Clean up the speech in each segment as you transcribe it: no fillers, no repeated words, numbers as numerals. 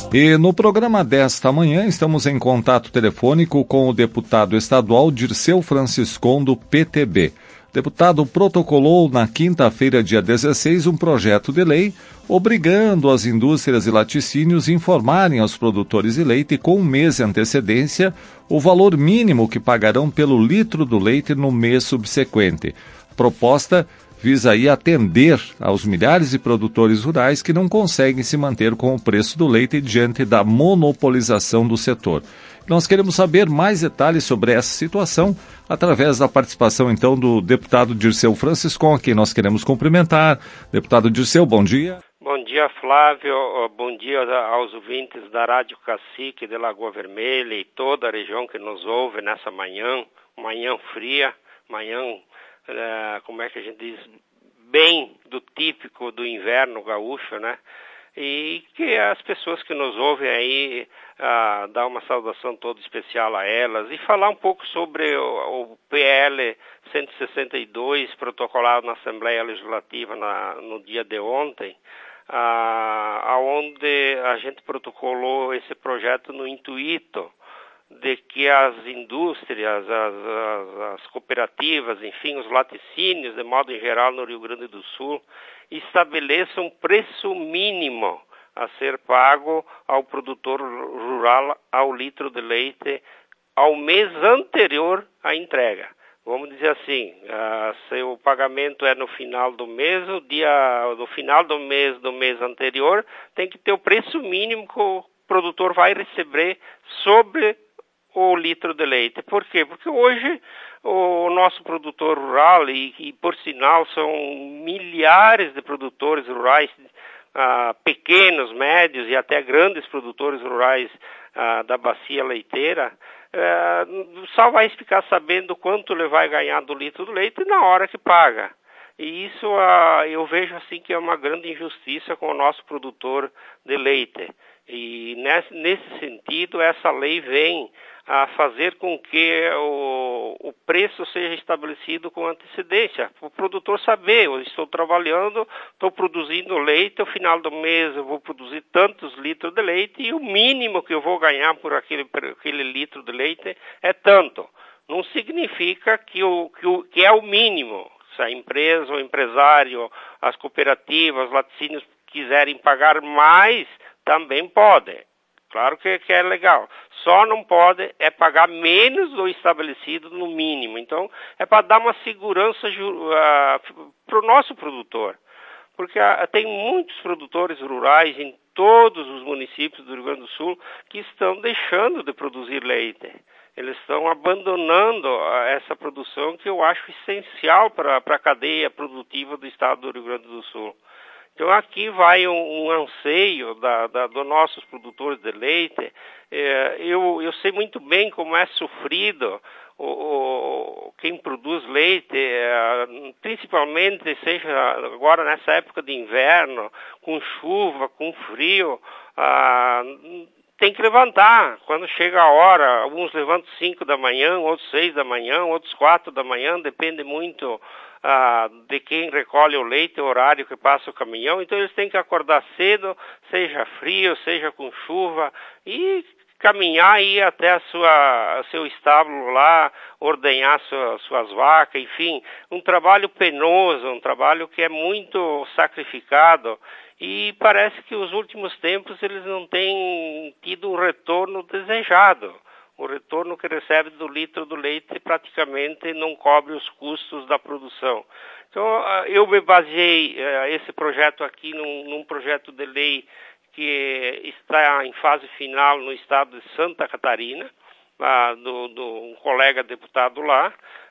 E no programa desta manhã estamos em contato telefônico com o deputado estadual Dirceu Franciscon, do PTB. O deputado protocolou na quinta-feira, dia 16, um projeto de lei obrigando as indústrias e laticínios a informarem aos produtores de leite com um mês de antecedência o valor mínimo que pagarão pelo litro do leite no mês subsequente. A proposta visa aí atender aos milhares de produtores rurais que não conseguem se manter com o preço do leite diante da monopolização do setor. Nós queremos saber mais detalhes sobre essa situação através da participação, então, do deputado Dirceu Franciscon, a quem nós queremos cumprimentar. Deputado Dirceu, bom dia. Bom dia, Flávio. Bom dia aos ouvintes da Rádio Cacique de Lagoa Vermelha e toda a região que nos ouve nessa manhã fria, como é que a gente diz, bem do típico do inverno gaúcho, né? E que as pessoas que nos ouvem aí, dar uma saudação toda especial a elas e falar um pouco sobre o PL 162, protocolado na Assembleia Legislativa no dia de ontem, onde a gente protocolou esse projeto no intuito de que as indústrias, as cooperativas, enfim, os laticínios, de modo em geral, no Rio Grande do Sul, estabeleçam um preço mínimo a ser pago ao produtor rural ao litro de leite ao mês anterior à entrega. Vamos dizer assim, se o pagamento é no final do mês, no final do mês anterior, tem que ter o preço mínimo que o produtor vai receber sobre o litro de leite. Por quê? Porque hoje o nosso produtor rural, e por sinal são milhares de produtores rurais, pequenos, médios e até grandes produtores rurais da bacia leiteira, só vai ficar sabendo quanto ele vai ganhar do litro do leite na hora que paga. E isso eu vejo assim que é uma grande injustiça com o nosso produtor de leite. E nesse sentido, essa lei vem a fazer com que o preço seja estabelecido com antecedência, para o produtor saber, eu estou trabalhando, estou produzindo leite, ao final do mês eu vou produzir tantos litros de leite e o mínimo que eu vou ganhar por aquele litro de leite é tanto. Não significa que é o mínimo. Se a empresa, o empresário, as cooperativas, os laticínios quiserem pagar mais, também podem. Claro que é legal. Só não pode pagar menos do estabelecido no mínimo. Então, é para dar uma segurança para o nosso produtor. Porque tem muitos produtores rurais em todos os municípios do Rio Grande do Sul que estão deixando de produzir leite. Eles estão abandonando essa produção que eu acho essencial para a cadeia produtiva do estado do Rio Grande do Sul. Então aqui vai um anseio dos nossos produtores de leite. Eu sei muito bem como é sofrido quem produz leite, principalmente seja agora nessa época de inverno, com chuva, com frio, tem que levantar. Quando chega a hora, alguns levantam 5 da manhã, outros 6 da manhã, outros 4 da manhã, depende muito de quem recolhe o leite, o horário que passa o caminhão. Então eles têm que acordar cedo, seja frio, seja com chuva, e caminhar e ir até seu estábulo lá, ordenhar suas vacas, enfim, um trabalho penoso, um trabalho que é muito sacrificado. E parece que os últimos tempos eles não têm tido um retorno desejado. O retorno que recebe do litro do leite praticamente não cobre os custos da produção. Então, eu me baseei esse projeto aqui num projeto de lei que está em fase final no estado de Santa Catarina, do um colega deputado lá,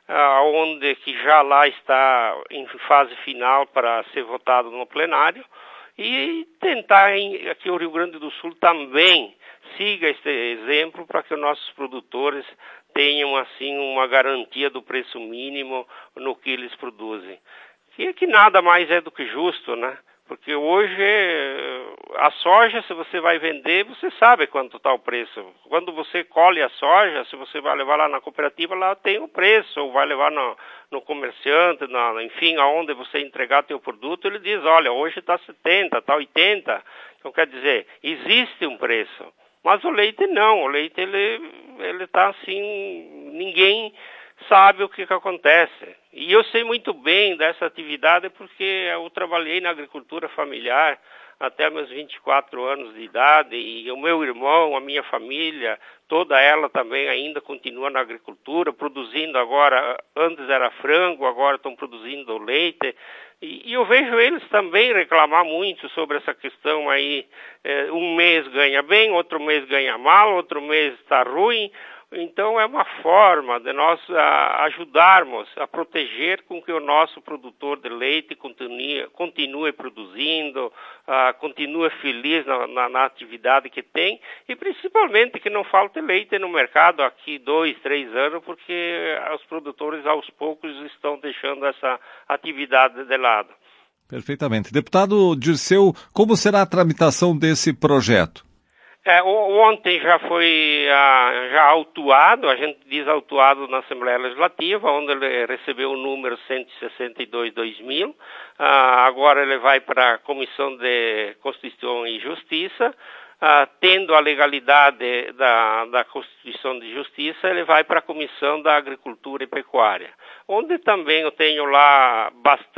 que já lá está em fase final para ser votado no plenário, e tentar que o Rio Grande do Sul também siga este exemplo para que os nossos produtores tenham assim uma garantia do preço mínimo no que eles produzem. Que nada mais é do que justo, né? Porque hoje A soja, se você vai vender, você sabe quanto está o preço. Quando você colhe a soja, se você vai levar lá na cooperativa, lá tem o preço, ou vai levar no comerciante, enfim, aonde você entregar teu produto, ele diz, olha, hoje está 70, está 80. Então, quer dizer, existe um preço. Mas o leite não, o leite ele está assim, ninguém sabe o que acontece. E eu sei muito bem dessa atividade porque eu trabalhei na agricultura familiar até meus 24 anos de idade, e o meu irmão, a minha família, toda ela também ainda continua na agricultura, produzindo agora, antes era frango, agora estão produzindo leite, e eu vejo eles também reclamar muito sobre essa questão aí, um mês ganha bem, outro mês ganha mal, outro mês está ruim. Então é uma forma de nós ajudarmos a proteger com que o nosso produtor de leite continue produzindo, continue feliz na atividade que tem e principalmente que não falte leite no mercado aqui 2, 3 anos, porque os produtores aos poucos estão deixando essa atividade de lado. Perfeitamente. Deputado Dirceu, como será a tramitação desse projeto? Ontem já foi já autuado, a gente diz autuado na Assembleia Legislativa, onde ele recebeu o número 162/2000. Agora ele vai para a Comissão de Constituição e Justiça. Tendo a legalidade da Constituição de Justiça, ele vai para a Comissão da Agricultura e Pecuária, onde também eu tenho lá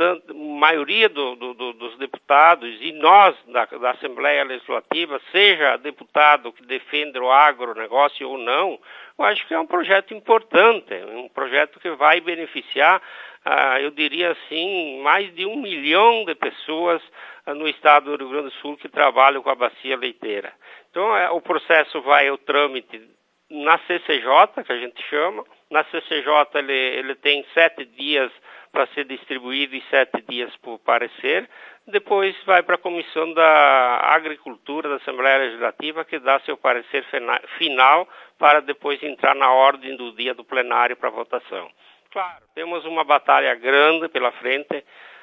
maioria dos deputados e nós da Assembleia Legislativa, seja deputado que defende o agronegócio ou não, eu acho que é um projeto importante, um projeto que vai beneficiar, eu diria assim, mais de 1 milhão de pessoas no estado do Rio Grande do Sul que trabalham com a bacia leiteira. Então, o processo vai ao trâmite na CCJ, que a gente chama. Na CCJ ele tem 7 dias para ser distribuído e 7 dias por parecer. Depois vai para a Comissão da Agricultura da Assembleia Legislativa, que dá seu parecer final para depois entrar na ordem do dia do plenário para votação. Claro, temos uma batalha grande pela frente,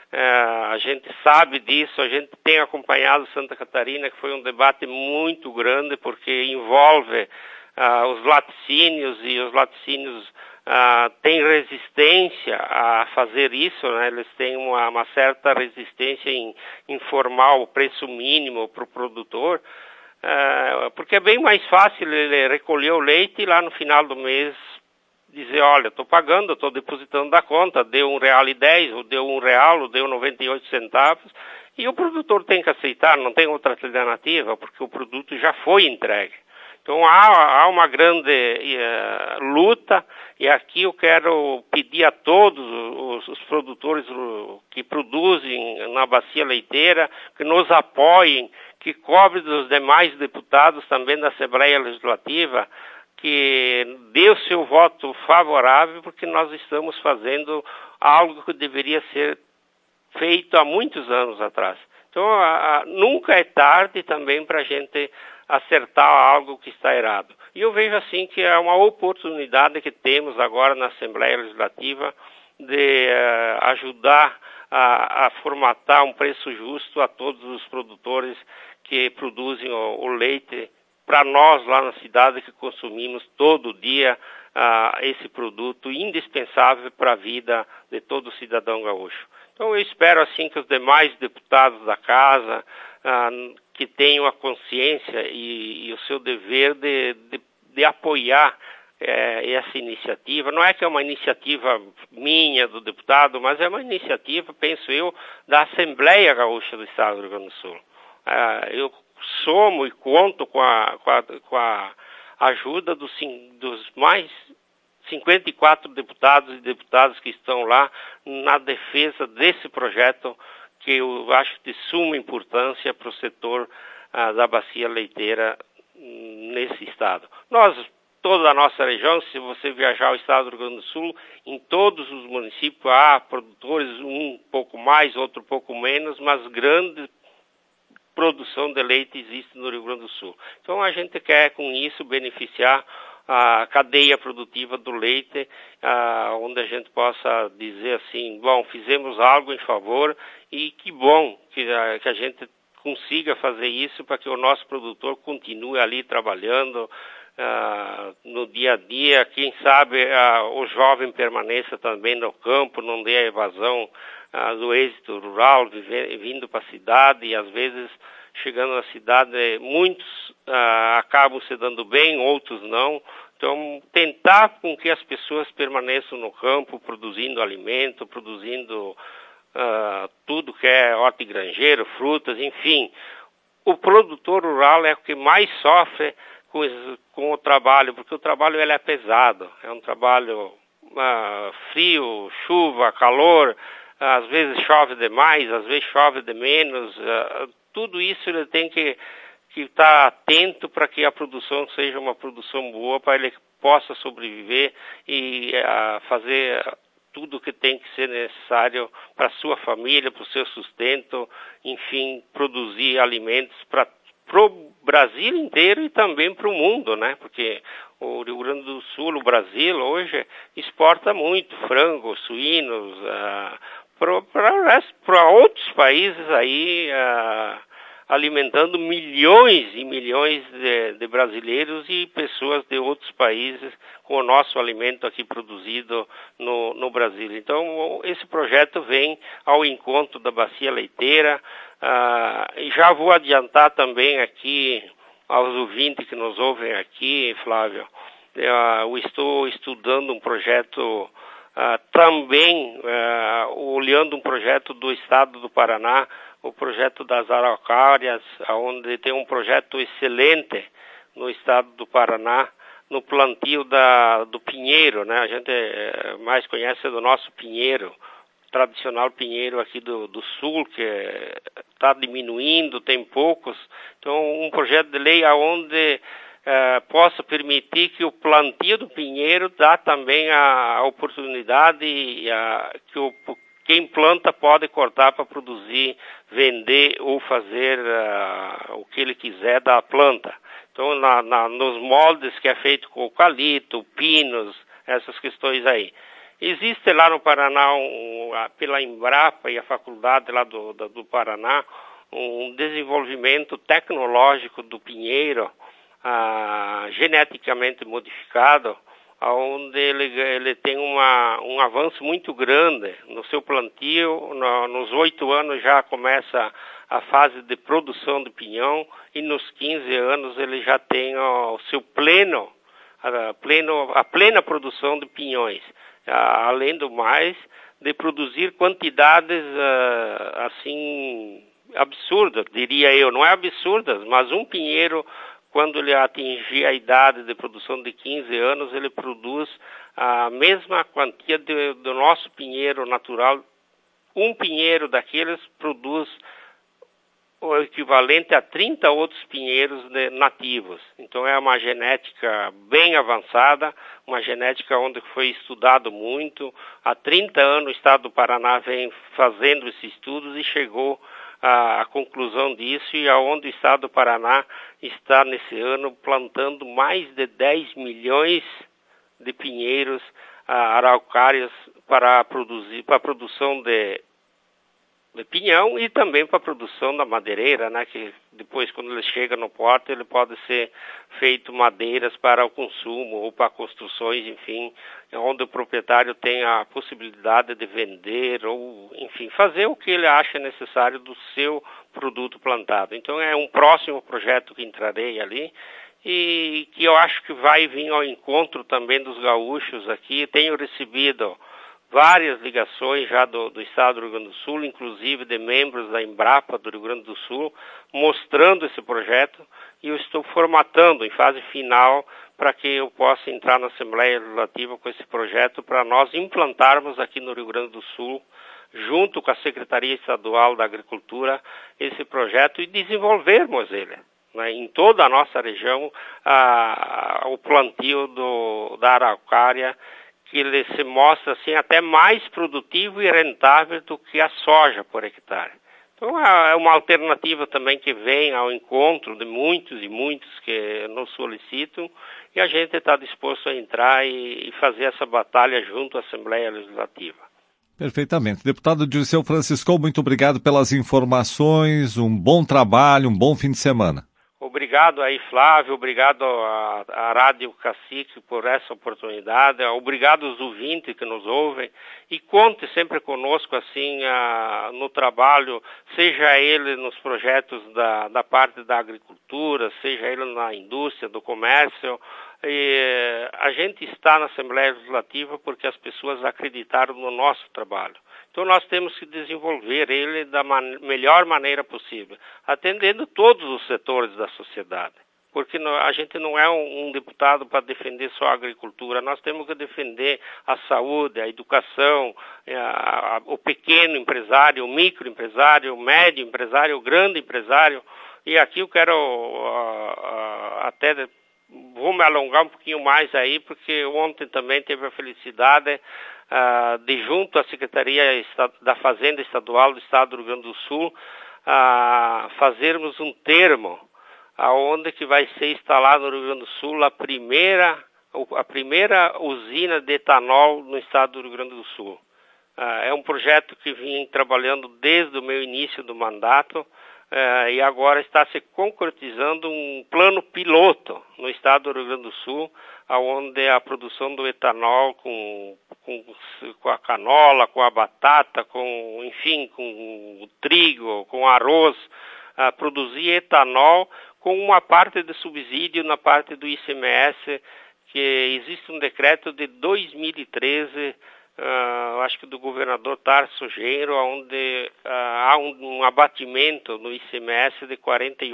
a gente sabe disso, a gente tem acompanhado Santa Catarina, que foi um debate muito grande, porque envolve os laticínios, e os laticínios têm resistência a fazer isso, né? Eles têm uma certa resistência em informar o preço mínimo para o produtor, porque é bem mais fácil ele recolher o leite e lá no final do mês dizer, olha, estou pagando, estou depositando da conta, deu R$1,10, ou deu R$1, ou deu 98 centavos, e o produtor tem que aceitar, não tem outra alternativa, porque o produto já foi entregue. Então há uma grande luta, e aqui eu quero pedir a todos os produtores que produzem na bacia leiteira, que nos apoiem, que cobrem dos demais deputados também da Assembleia Legislativa, que dê o seu voto favorável, porque nós estamos fazendo algo que deveria ser feito há muitos anos atrás. Então, nunca é tarde também para a gente acertar algo que está errado. E eu vejo assim que é uma oportunidade que temos agora na Assembleia Legislativa de ajudar a formatar um preço justo a todos os produtores que produzem o leite, para nós lá na cidade que consumimos todo dia esse produto indispensável para a vida de todo cidadão gaúcho. Então eu espero assim que os demais deputados da casa que tenham a consciência e o seu dever de apoiar essa iniciativa. Não é que é uma iniciativa minha, do deputado, mas é uma iniciativa, penso eu, da Assembleia Gaúcha do Estado do Rio Grande do Sul. Eu somo e conto com a ajuda dos mais 54 deputados e deputadas que estão lá na defesa desse projeto que eu acho de suma importância para o setor da bacia leiteira nesse estado. Toda a nossa região, se você viajar ao estado do Rio Grande do Sul, em todos os municípios há produtores, um pouco mais, outro pouco menos, mas grande produção de leite existe no Rio Grande do Sul. Então a gente quer com isso beneficiar a cadeia produtiva do leite, onde a gente possa dizer assim, bom, fizemos algo em favor e que bom que a gente consiga fazer isso para que o nosso produtor continue ali trabalhando no dia a dia, quem sabe o jovem permaneça também no campo, não dê a evasão do êxito rural, vindo para a cidade, e às vezes chegando na cidade muitos acabam se dando bem, outros não. Então tentar com que as pessoas permaneçam no campo, produzindo alimento, produzindo tudo que é hortigranjeiro, frutas, enfim. O produtor rural é o que mais sofre com o trabalho, porque o trabalho ele é pesado, é um trabalho frio, chuva, calor, às vezes chove demais, às vezes chove de menos, tudo isso ele tem que estar atento para que a produção seja uma produção boa, para ele possa sobreviver e fazer tudo o que tem que ser necessário para a sua família, para o seu sustento, enfim, produzir alimentos para o Brasil inteiro e também para o mundo, né? Porque o Rio Grande do Sul, o Brasil, hoje exporta muito frango, suínos, para outros países aí, alimentando milhões e milhões de brasileiros e pessoas de outros países com o nosso alimento aqui produzido no Brasil. Então, esse projeto vem ao encontro da bacia leiteira. E já vou adiantar também aqui aos ouvintes que nos ouvem aqui, Flávio, eu estou estudando um projeto também, olhando um projeto do estado do Paraná, o projeto das araucárias, onde tem um projeto excelente no estado do Paraná, no plantio do pinheiro, né? A gente mais conhece do nosso pinheiro, tradicional pinheiro aqui do sul, que está diminuindo, tem poucos. Então, um projeto de lei onde possa permitir que o plantio do pinheiro dá também a oportunidade que quem planta pode cortar para produzir, vender ou fazer o que ele quiser da planta. Então, nos moldes que é feito com eucalipto, pinos, essas questões aí. Existe lá no Paraná, pela Embrapa e a faculdade lá do Paraná, um desenvolvimento tecnológico do pinheiro, geneticamente modificado, onde ele tem um avanço muito grande no seu plantio. Nos 8 anos já começa a fase de produção de pinhão e nos 15 anos ele já tem o seu a plena produção de pinhões. Além do mais, de produzir quantidades assim absurdas, diria eu. Não é absurdas, mas um pinheiro, quando ele atingir a idade de produção de 15 anos, ele produz a mesma quantia do nosso pinheiro natural. Um pinheiro daqueles produz o equivalente a 30 outros pinheiros nativos. Então é uma genética bem avançada, uma genética onde foi estudado muito. Há 30 anos o estado do Paraná vem fazendo esses estudos e chegou à conclusão disso, e aonde o estado do Paraná está nesse ano plantando mais de 10 milhões de pinheiros araucárias para a produção de pinhão e também para a produção da madeireira, né, que depois, quando ele chega no porto, ele pode ser feito madeiras para o consumo ou para construções, enfim, onde o proprietário tem a possibilidade de vender ou, enfim, fazer o que ele acha necessário do seu produto plantado. Então é um próximo projeto que entrarei ali e que eu acho que vai vir ao encontro também dos gaúchos aqui. Tenho recebido várias ligações já do estado do Rio Grande do Sul, inclusive de membros da Embrapa do Rio Grande do Sul, mostrando esse projeto, e eu estou formatando em fase final para que eu possa entrar na Assembleia Legislativa com esse projeto para nós implantarmos aqui no Rio Grande do Sul, junto com a Secretaria Estadual da Agricultura, esse projeto e desenvolvermos ele, né, em toda a nossa região, o plantio da araucária, que ele se mostra assim até mais produtivo e rentável do que a soja por hectare. Então é uma alternativa também que vem ao encontro de muitos e muitos que nos solicitam, e a gente está disposto a entrar e fazer essa batalha junto à Assembleia Legislativa. Perfeitamente. Deputado Dirceu Franciscon, muito obrigado pelas informações, um bom trabalho, um bom fim de semana. Obrigado aí, Flávio, obrigado à Rádio Cacique por essa oportunidade, obrigado aos ouvintes que nos ouvem e conte sempre conosco assim no trabalho, seja ele nos projetos da parte da agricultura, seja ele na indústria, do comércio. E a gente está na Assembleia Legislativa porque as pessoas acreditaram no nosso trabalho. Então nós temos que desenvolver ele da melhor maneira possível, atendendo todos os setores da sociedade. Porque a gente não é um deputado para defender só a agricultura, nós temos que defender a saúde, a educação, o pequeno empresário, o microempresário, o médio empresário, o grande empresário. E aqui eu quero até... Vou me alongar um pouquinho mais aí, porque ontem também teve a felicidade de, junto à Secretaria da Fazenda Estadual do Estado do Rio Grande do Sul, fazermos um termo aonde que vai ser instalado no Rio Grande do Sul a primeira usina de etanol no Estado do Rio Grande do Sul. É um projeto que vim trabalhando desde o meu início do mandato, e agora está se concretizando um plano piloto no estado do Rio Grande do Sul, onde a produção do etanol com a canola, com a batata, com o trigo, com arroz, produzir etanol com uma parte de subsídio na parte do ICMS, que existe um decreto de 2013, acho que do governador Tarso Genro, onde há um abatimento no ICMS de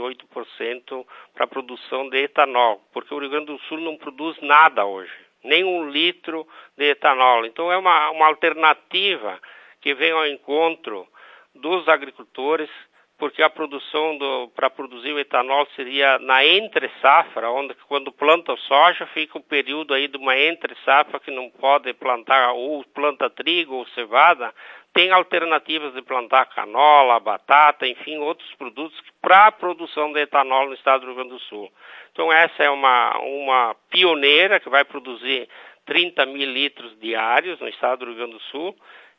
48% para a produção de etanol, porque o Rio Grande do Sul não produz nada hoje, nem 1 litro de etanol. Então é uma alternativa que vem ao encontro dos agricultores, porque a produção para produzir o etanol seria na entre-safra, onde quando planta soja fica o período aí de uma entre-safra que não pode plantar ou planta trigo ou cevada, tem alternativas de plantar canola, batata, enfim, outros produtos para a produção de etanol no estado do Rio Grande do Sul. Então essa é uma pioneira que vai produzir 30 mil litros diários no estado do Rio Grande do Sul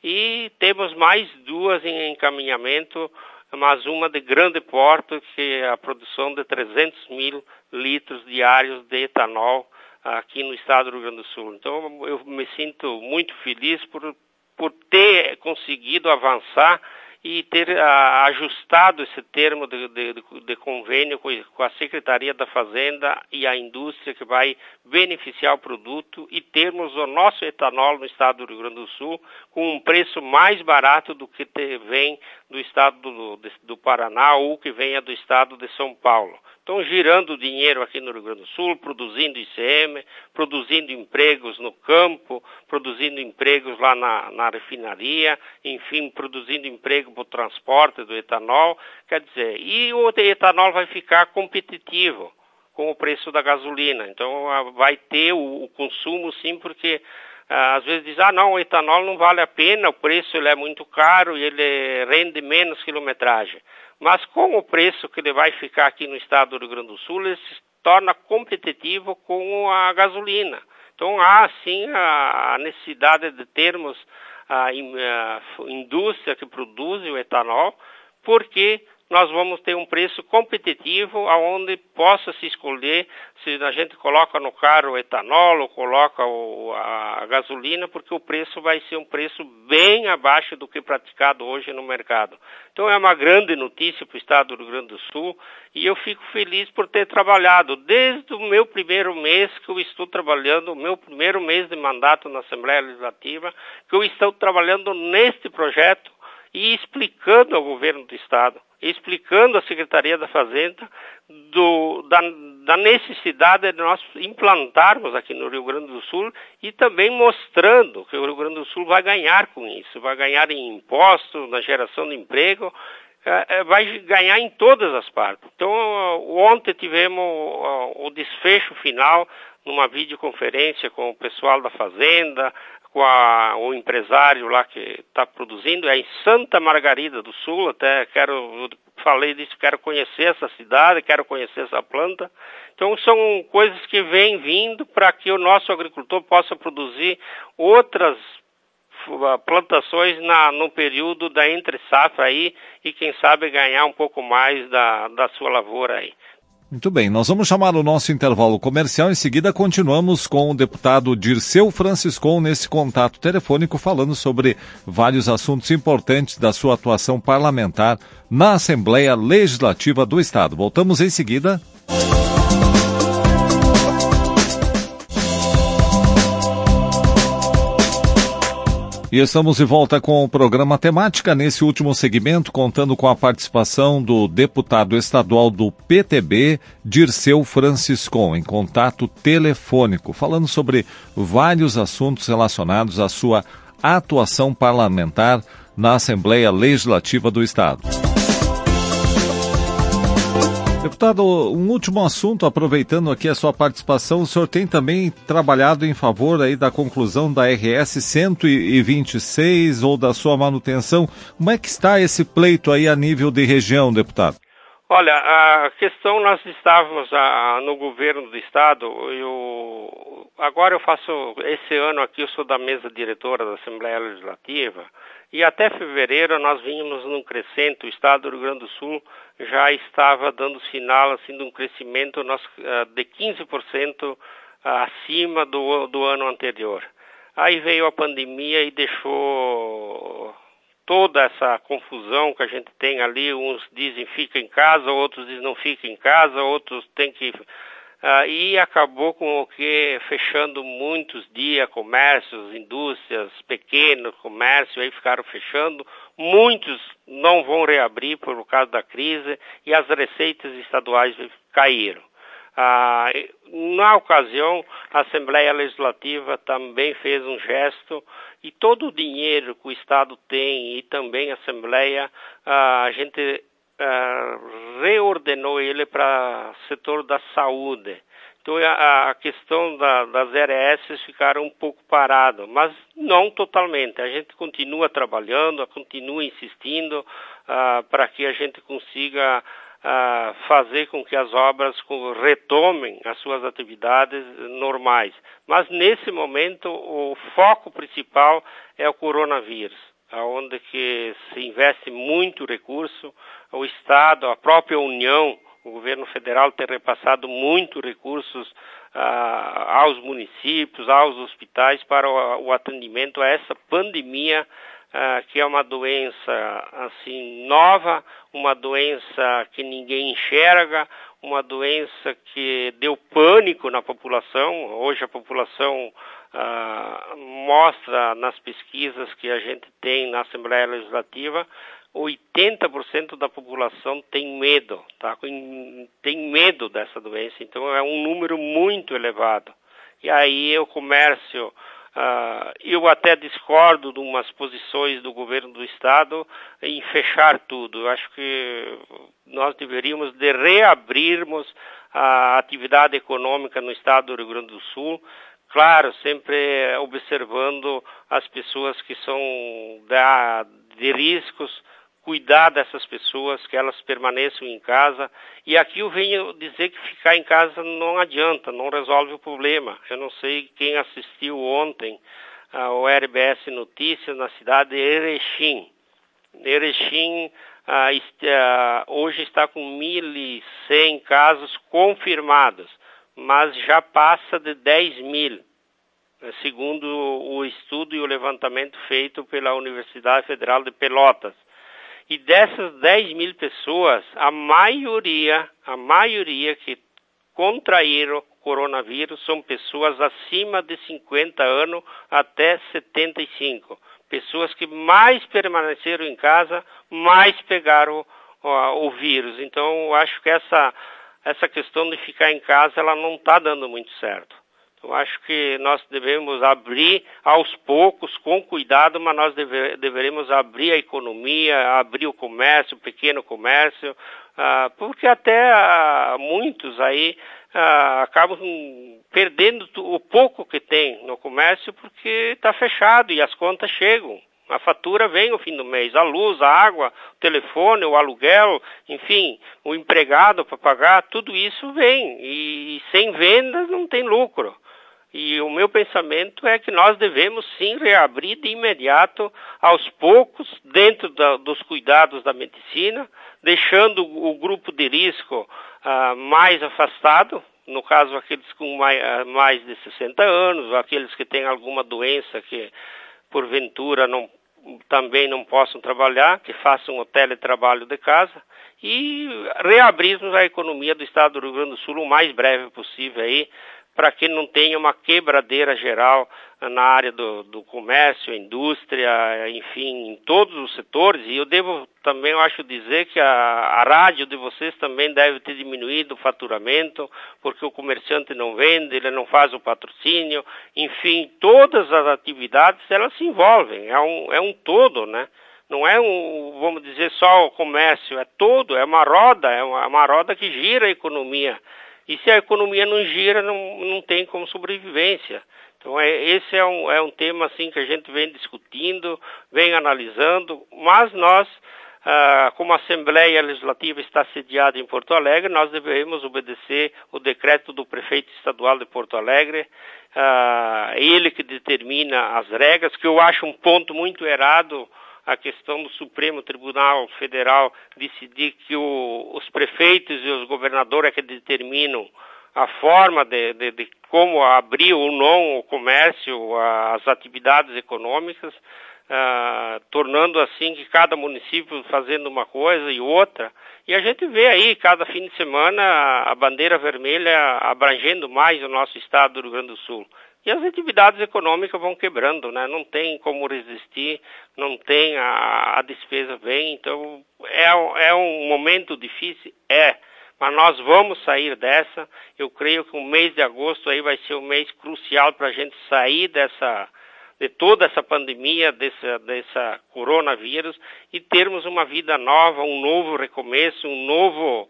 e temos mais 2 em encaminhamento, mas uma de grande porte, que é a produção de 300 mil litros diários de etanol aqui no estado do Rio Grande do Sul. Então eu me sinto muito feliz por ter conseguido avançar e ter ajustado esse termo de convênio com a Secretaria da Fazenda e a indústria, que vai beneficiar o produto, e termos o nosso etanol no estado do Rio Grande do Sul com um preço mais barato do que vem do estado do Paraná ou que venha do estado de São Paulo. Então, girando dinheiro aqui no Rio Grande do Sul, produzindo ICM, produzindo empregos no campo, produzindo empregos lá na refinaria, enfim, produzindo emprego para o transporte do etanol, quer dizer, e o etanol vai ficar competitivo com o preço da gasolina. Então, vai ter o consumo, sim, porque às vezes diz, não, o etanol não vale a pena, o preço ele é muito caro e ele rende menos quilometragem. Mas com o preço que ele vai ficar aqui no estado do Rio Grande do Sul, ele se torna competitivo com a gasolina. Então há sim a necessidade de termos a indústria que produz o etanol, porque nós vamos ter um preço competitivo onde possa se escolher se a gente coloca no carro o etanol ou coloca a gasolina, porque o preço vai ser um preço bem abaixo do que praticado hoje no mercado. Então é uma grande notícia para o estado do Rio Grande do Sul e eu fico feliz por ter trabalhado desde o meu primeiro mês que eu estou trabalhando, o meu primeiro mês de mandato na Assembleia Legislativa, que eu estou trabalhando neste projeto e explicando ao governo do estado, explicando à Secretaria da Fazenda da necessidade de nós implantarmos aqui no Rio Grande do Sul e também mostrando que o Rio Grande do Sul vai ganhar com isso, vai ganhar em impostos, na geração de emprego, vai ganhar em todas as partes. Então, ontem tivemos o desfecho final numa videoconferência com o pessoal da Fazenda, com o empresário lá que está produzindo, é em Santa Margarida do Sul, até falei disso, quero conhecer essa cidade, quero conhecer essa planta. Então são coisas que vêm vindo para que o nosso agricultor possa produzir outras plantações no período da entre-safra aí e quem sabe ganhar um pouco mais da sua lavoura aí. Muito bem, nós vamos chamar o nosso intervalo comercial. Em seguida, continuamos com o deputado Dirceu Franciscon nesse contato telefônico, falando sobre vários assuntos importantes da sua atuação parlamentar na Assembleia Legislativa do Estado. Voltamos em seguida. E estamos de volta com o programa Temática, nesse último segmento, contando com a participação do deputado estadual do PTB, Dirceu Franciscon, em contato telefônico, falando sobre vários assuntos relacionados à sua atuação parlamentar na Assembleia Legislativa do Estado. Deputado, um último assunto, aproveitando aqui a sua participação, o senhor tem também trabalhado em favor aí da conclusão da RS 126 ou da sua manutenção. Como é que está esse pleito aí a nível de região, deputado? Olha, a questão, nós estávamos no governo do estado, agora eu faço, esse ano aqui eu sou da mesa diretora da Assembleia Legislativa, e até fevereiro nós vínhamos num crescente, o estado do Rio Grande do Sul já estava dando sinal assim, de um crescimento de 15% acima do ano anterior. Aí veio a pandemia e deixou toda essa confusão que a gente tem ali, uns dizem fica em casa, outros dizem não fica em casa, outros tem que... e acabou com o que fechando muitos dias, comércios, indústrias, pequenos comércios, aí ficaram fechando, muitos não vão reabrir por causa da crise e as receitas estaduais caíram. Na ocasião, a Assembleia Legislativa também fez um gesto e todo o dinheiro que o Estado tem e também a Assembleia, a gente reordenou ele para o setor da saúde. Então a questão das RS ficaram um pouco parado, mas não totalmente. A gente continua trabalhando, continua insistindo para que a gente consiga fazer com que as obras retomem as suas atividades normais. Mas nesse momento o foco principal é o coronavírus, onde que se investe muito recurso, o Estado, a própria União, o governo federal tem repassado muito recursos aos municípios, aos hospitais para o atendimento a essa pandemia, que é uma doença assim nova, uma doença que ninguém enxerga, uma doença que deu pânico na população. Hoje a população mostra nas pesquisas que a gente tem na Assembleia Legislativa, 80% da população tem medo, tá? Tem medo dessa doença, então é um número muito elevado. E aí o comércio, eu até discordo de umas posições do governo do estado em fechar tudo. Eu acho que nós deveríamos de reabrirmos a atividade econômica no estado do Rio Grande do Sul, claro, sempre observando as pessoas que são de riscos, cuidar dessas pessoas, que elas permaneçam em casa. E aqui eu venho dizer que ficar em casa não adianta, não resolve o problema. Eu não sei quem assistiu ontem ao RBS Notícias na cidade de Erechim. Erechim hoje está com 1.100 casos confirmados, mas já passa de 10.000, segundo o estudo e o levantamento feito pela Universidade Federal de Pelotas. E dessas 10.000 pessoas, a maioria que contraíram coronavírus são pessoas acima de 50 anos até 75. Pessoas que mais permaneceram em casa, mais pegaram o vírus. Então, eu acho que essa questão de ficar em casa, ela não está dando muito certo. Eu acho que nós devemos abrir aos poucos, com cuidado, mas nós deveremos abrir a economia, abrir o comércio, o pequeno comércio, porque até muitos aí acabam perdendo o pouco que tem no comércio porque está fechado e as contas chegam. A fatura vem no fim do mês, a luz, a água, o telefone, o aluguel, enfim, o empregado para pagar, tudo isso vem e sem vendas não tem lucro. E o meu pensamento é que nós devemos sim reabrir de imediato, aos poucos, dentro dos cuidados da medicina, deixando o grupo de risco mais afastado, no caso aqueles com mais de 60 anos, ou aqueles que têm alguma doença que porventura também não possam trabalhar, que façam o teletrabalho de casa, e reabrirmos a economia do estado do Rio Grande do Sul o mais breve possível aí, para que não tenha uma quebradeira geral na área do comércio, indústria, enfim, em todos os setores. E eu devo também, eu acho, dizer que a rádio de vocês também deve ter diminuído o faturamento, porque o comerciante não vende, ele não faz o patrocínio, enfim, todas as atividades, elas se envolvem, é um todo, né? Não é vamos dizer, só o comércio, é todo, é uma roda que gira a economia. E se a economia não gira, não tem como sobrevivência. Então, esse é um tema assim, que a gente vem discutindo, vem analisando, mas nós, como a Assembleia Legislativa está sediada em Porto Alegre, nós devemos obedecer o decreto do prefeito estadual de Porto Alegre, ele que determina as regras, que eu acho um ponto muito errado, a questão do Supremo Tribunal Federal decidir que os prefeitos e os governadores é que determinam a forma de como abrir ou não o comércio, as atividades econômicas, tornando assim que cada município fazendo uma coisa e outra. E a gente vê aí, cada fim de semana, a bandeira vermelha abrangendo mais o nosso estado do Rio Grande do Sul. E as atividades econômicas vão quebrando, né? Não tem como resistir, não tem a despesa vem, então é um momento difícil, mas nós vamos sair dessa. Eu creio que o mês de agosto aí vai ser um mês crucial para a gente sair de toda essa pandemia, dessa coronavírus, e termos uma vida nova, um novo recomeço, um novo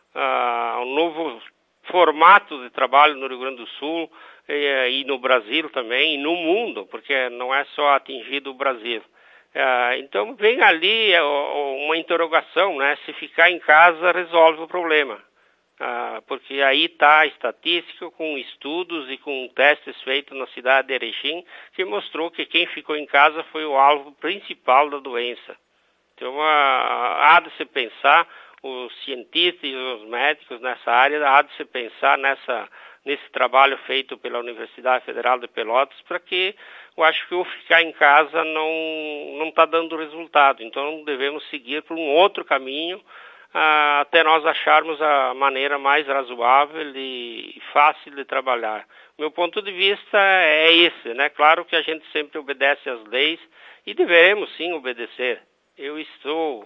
formato de trabalho no Rio Grande do Sul, e no Brasil também, e no mundo, porque não é só atingido o Brasil. Então vem ali uma interrogação, né? Se ficar em casa resolve o problema, porque aí está a estatística com estudos e com testes feitos na cidade de Erechim, que mostrou que quem ficou em casa foi o alvo principal da doença. Então há de se pensar, os cientistas e os médicos nessa área, há de se pensar nesse trabalho feito pela Universidade Federal de Pelotas, para que eu acho que o ficar em casa não está dando resultado. Então devemos seguir por um outro caminho, até nós acharmos a maneira mais razoável e fácil de trabalhar. Meu ponto de vista é esse, né? Claro que a gente sempre obedece às leis e devemos sim obedecer. Eu estou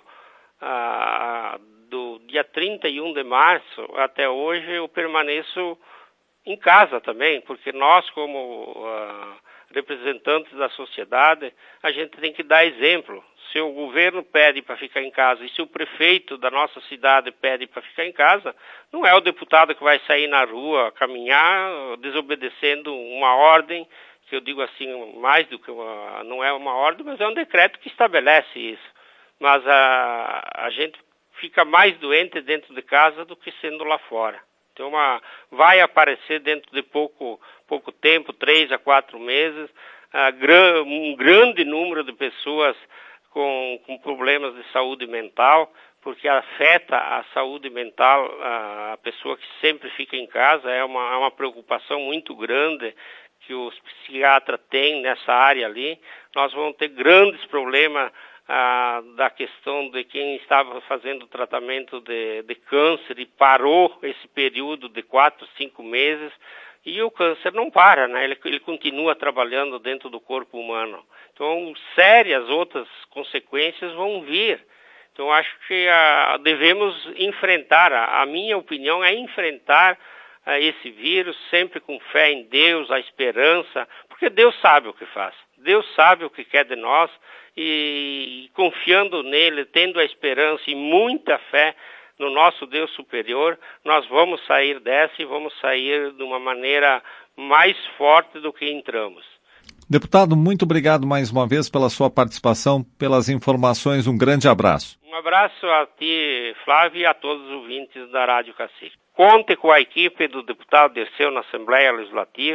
do dia 31 de março até hoje, eu permaneço em casa também, porque nós, como representantes da sociedade, a gente tem que dar exemplo. Se o governo pede para ficar em casa e se o prefeito da nossa cidade pede para ficar em casa, não é o deputado que vai sair na rua caminhar desobedecendo uma ordem, que eu digo assim, mais do que não é uma ordem, mas é um decreto que estabelece isso. Mas a gente fica mais doente dentro de casa do que sendo lá fora. Então vai aparecer dentro de pouco tempo, 3 a 4 meses, um grande número de pessoas com problemas de saúde mental, porque afeta a saúde mental, a pessoa que sempre fica em casa, é uma preocupação muito grande que os psiquiatras têm nessa área ali. Nós vamos ter grandes problemas da questão de quem estava fazendo tratamento de câncer e parou esse período de 4, 5 meses, e o câncer não para, né? Ele continua trabalhando dentro do corpo humano. Então, sérias outras consequências vão vir. Então, acho que devemos enfrentar, a minha opinião é enfrentar esse vírus sempre com fé em Deus, a esperança, porque Deus sabe o que faz. Deus sabe o que quer de nós, e confiando nele, tendo a esperança e muita fé no nosso Deus superior, nós vamos sair dessa e vamos sair de uma maneira mais forte do que entramos. Deputado, muito obrigado mais uma vez pela sua participação, pelas informações. Um grande abraço. Um abraço a ti, Flávio, e a todos os ouvintes da Rádio Cacique. Conte com a equipe do deputado Dirceu na Assembleia Legislativa.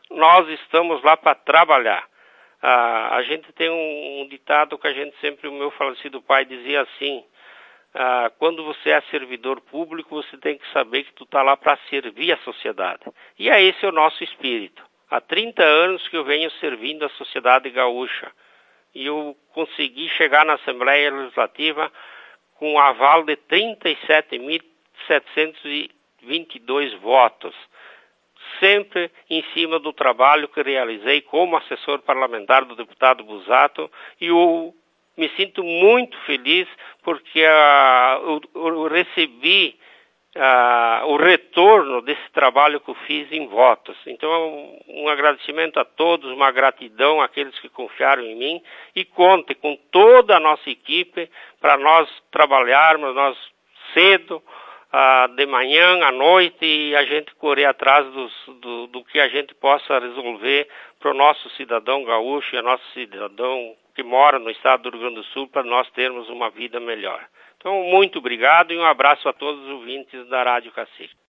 nós estamos lá para trabalhar. A gente tem um ditado que a gente sempre, o meu falecido pai dizia assim: quando você é servidor público, você tem que saber que tu está lá para servir a sociedade. E esse é o nosso espírito. Há 30 anos que eu venho servindo a sociedade gaúcha. E eu consegui chegar na Assembleia Legislativa com um aval de 37.722 votos. Sempre em cima do trabalho que realizei como assessor parlamentar do deputado Busato, e eu me sinto muito feliz porque eu recebi o retorno desse trabalho que eu fiz em votos. Então, um agradecimento a todos, uma gratidão àqueles que confiaram em mim, e conte com toda a nossa equipe para nós trabalharmos cedo, de manhã, à noite, e a gente correr atrás do que a gente possa resolver para o nosso cidadão gaúcho e o nosso cidadão que mora no estado do Rio Grande do Sul, para nós termos uma vida melhor. Então, muito obrigado e um abraço a todos os ouvintes da Rádio Cacique.